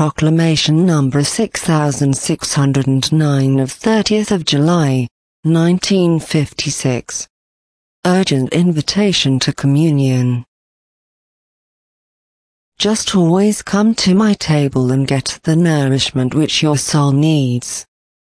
Proclamation number 6609 of 30th of July, 1956. Urgent invitation to communion. Just always come to my table and get the nourishment which your soul needs.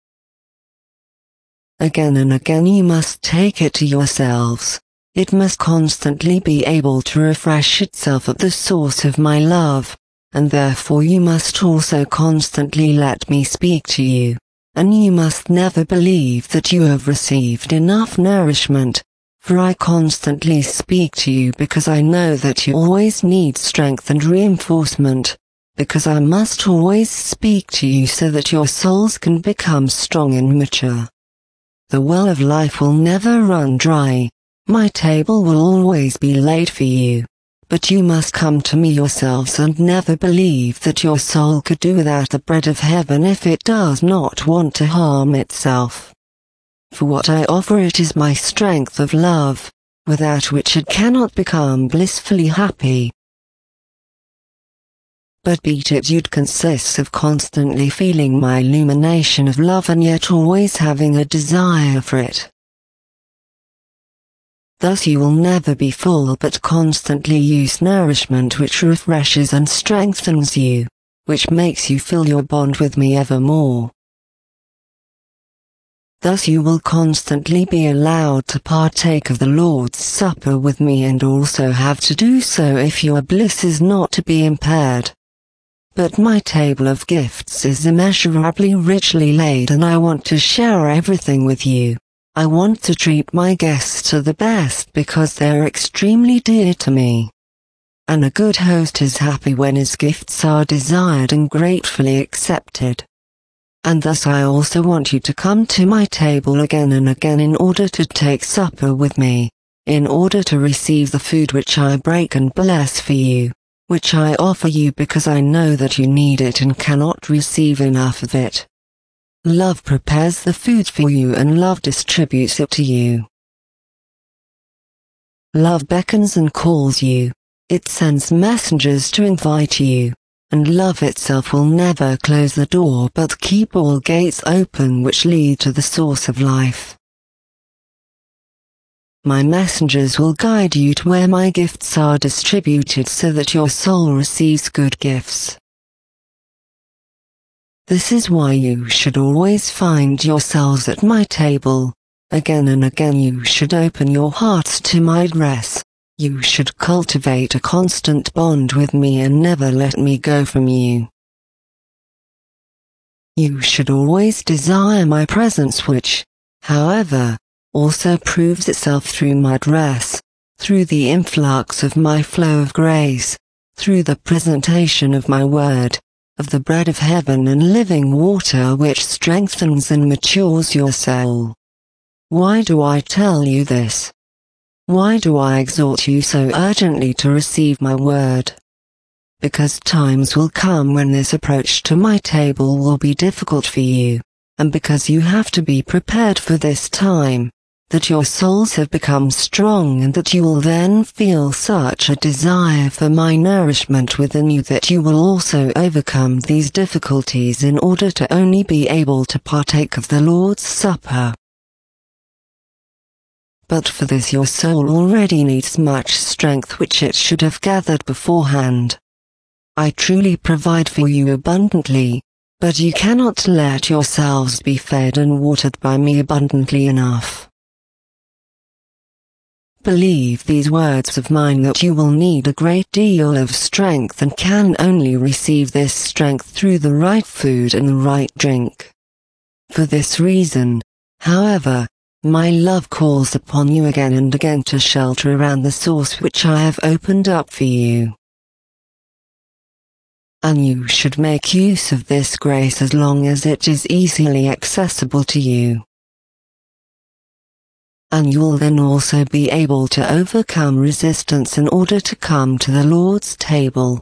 Again and again you must take it to yourselves. It must constantly be able to refresh itself at the source of my love, and therefore you must also constantly let me speak to you, and you must never believe that you have received enough nourishment, for I constantly speak to you because I know that you always need strength and reinforcement, because I must always speak to you so that your souls can become strong and mature. The well of life will never run dry. My table will always be laid for you, but you must come to me yourselves and never believe that your soul could do without the bread of heaven if it does not want to harm itself. For what I offer it is my strength of love, without which it cannot become blissfully happy. But beatitude consists of constantly feeling my illumination of love and yet always having a desire for it. Thus you will never be full but constantly use nourishment which refreshes and strengthens you, which makes you feel your bond with me evermore. Thus you will constantly be allowed to partake of the Lord's Supper with me and also have to do so if your bliss is not to be impaired. But my table of gifts is immeasurably richly laid and I want to share everything with you. I want to treat my guests to the best because they're extremely dear to me. And a good host is happy when his gifts are desired and gratefully accepted. And thus I also want you to come to my table again and again in order to take supper with me, in order to receive the food which I break and bless for you, which I offer you because I know that you need it and cannot receive enough of it. Love prepares the food for you and love distributes it to you. Love beckons and calls you. It sends messengers to invite you, and love itself will never close the door but keep all gates open which lead to the source of life. My messengers will guide you to where my gifts are distributed so that your soul receives good gifts. This is why you should always find yourselves at my table. Again and again you should open your hearts to my address. You should cultivate a constant bond with me and never let me go from you. You should always desire my presence which, however, also proves itself through my address, through the influx of my flow of grace, through the presentation of my word, of the bread of heaven and living water which strengthens and matures your soul. Why do I tell you this? Why do I exhort you so urgently to receive my word? Because times will come when this approach to my table will be difficult for you, and because you have to be prepared for this time, that your souls have become strong and that you will then feel such a desire for my nourishment within you that you will also overcome these difficulties in order to only be able to partake of the Lord's Supper. But for this your soul already needs much strength which it should have gathered beforehand. I truly provide for you abundantly, but you cannot let yourselves be fed and watered by me abundantly enough. Believe these words of mine that you will need a great deal of strength and can only receive this strength through the right food and the right drink. For this reason, however, my love calls upon you again and again to shelter around the source which I have opened up for you. And you should make use of this grace as long as it is easily accessible to you. And you will then also be able to overcome resistance in order to come to the Lord's table.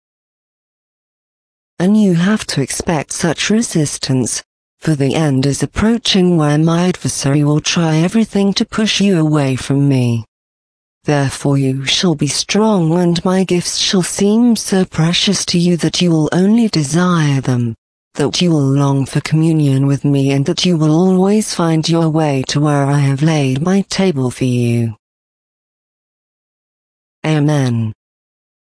And you have to expect such resistance, for the end is approaching where my adversary will try everything to push you away from me. Therefore you shall be strong, and my gifts shall seem so precious to you that you will only desire them, that you will long for communion with me, and that you will always find your way to where I have laid my table for you. Amen.